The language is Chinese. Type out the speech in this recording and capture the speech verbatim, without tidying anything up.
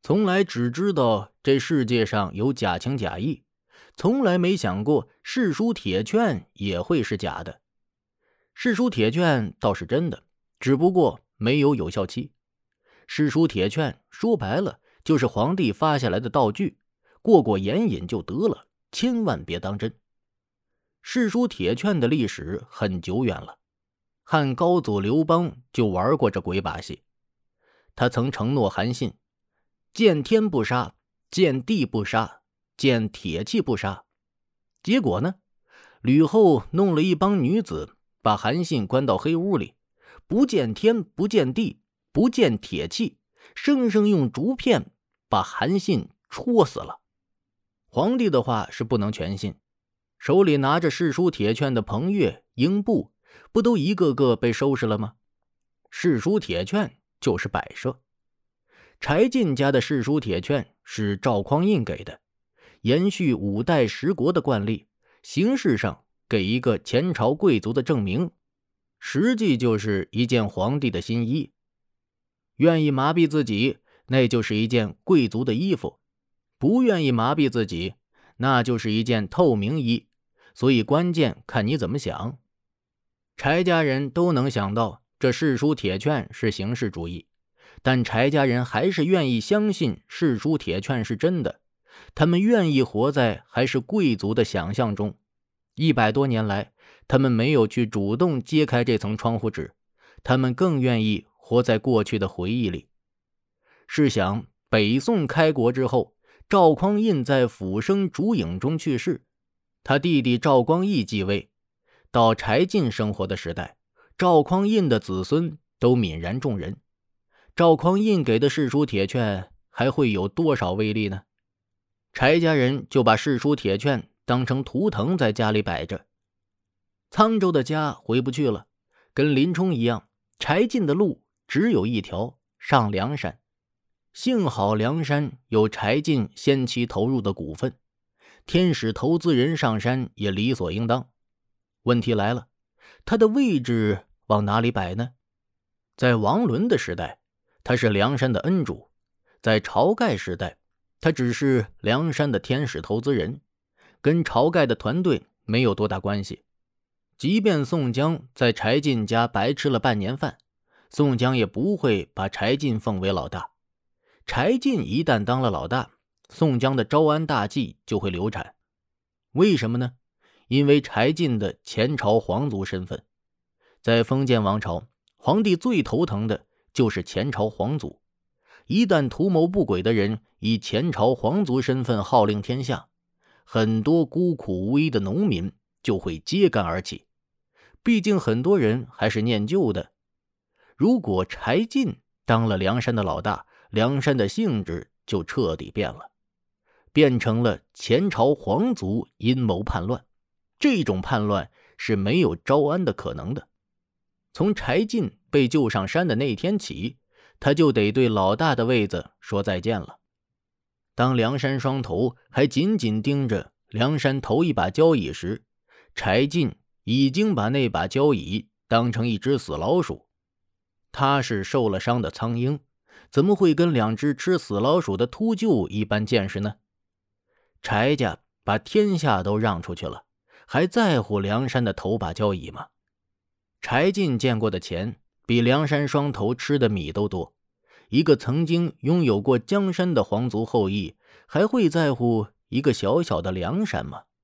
从来只知道这世界上有假情假意，从来没想过世书铁券也会是假的。世书铁券倒是真的，只不过没有有效期。世书铁券说白了就是皇帝发下来的道具，过过眼瘾就得了，千万别当真。世书铁券的历史很久远了，汉高祖刘邦就玩过这鬼把戏。他曾承诺韩信，见天不杀，见地不杀，见铁器不杀。结果呢，吕后弄了一帮女子，把韩信关到黑屋里，不见天，不见地，不见铁器，生生用竹片把韩信戳死了。皇帝的话是不能全信，手里拿着世书铁券的彭越、英布，不都一个个被收拾了吗？世书铁券就是摆设。柴进家的世书铁券是赵匡胤给的，延续五代十国的惯例，形式上给一个前朝贵族的证明，实际就是一件皇帝的新衣。愿意麻痹自己，那就是一件贵族的衣服；不愿意麻痹自己，那就是一件透明衣。所以关键看你怎么想。柴家人都能想到这世书铁券是形式主义，但柴家人还是愿意相信世书铁券是真的，他们愿意活在还是贵族的想象中。一百多年来，他们没有去主动揭开这层窗户纸，他们更愿意活在过去的回忆里。试想，北宋开国之后，赵匡胤在俯生烛影中去世，他弟弟赵光义继位。到柴进生活的时代，赵匡胤的子孙都泯然众人，赵匡胤给的世书铁券还会有多少威力呢？柴家人就把世书铁券当成图腾在家里摆着。沧州的家回不去了，跟林冲一样，柴进的路只有一条，上梁山。幸好梁山有柴进先期投入的股份，天使投资人上山也理所应当。问题来了，他的位置往哪里摆呢？在王伦的时代，他是梁山的恩主；在晁盖时代，他只是梁山的天使投资人，跟晁盖的团队没有多大关系。即便宋江在柴进家白吃了半年饭，宋江也不会把柴进奉为老大。柴进一旦当了老大，宋江的招安大计就会流产。为什么呢？因为柴进的前朝皇族身份。在封建王朝，皇帝最头疼的就是前朝皇族。一旦图谋不轨的人以前朝皇族身份号令天下，很多孤苦无依的农民就会揭竿而起。毕竟很多人还是念旧的。如果柴进当了梁山的老大，梁山的性质就彻底变了，变成了前朝皇族阴谋叛乱。这种叛乱是没有招安的可能的。从柴进被救上山的那天起，他就得对老大的位子说再见了。当梁山双头还紧紧盯着梁山头一把交椅时，柴进已经把那把交椅当成一只死老鼠。他是受了伤的苍鹰，怎么会跟两只吃死老鼠的秃鹫一般见识呢？柴家把天下都让出去了，还在乎梁山的头把交椅吗？柴进见过的钱比梁山双头吃的米都多，一个曾经拥有过江山的皇族后裔，还会在乎一个小小的梁山吗？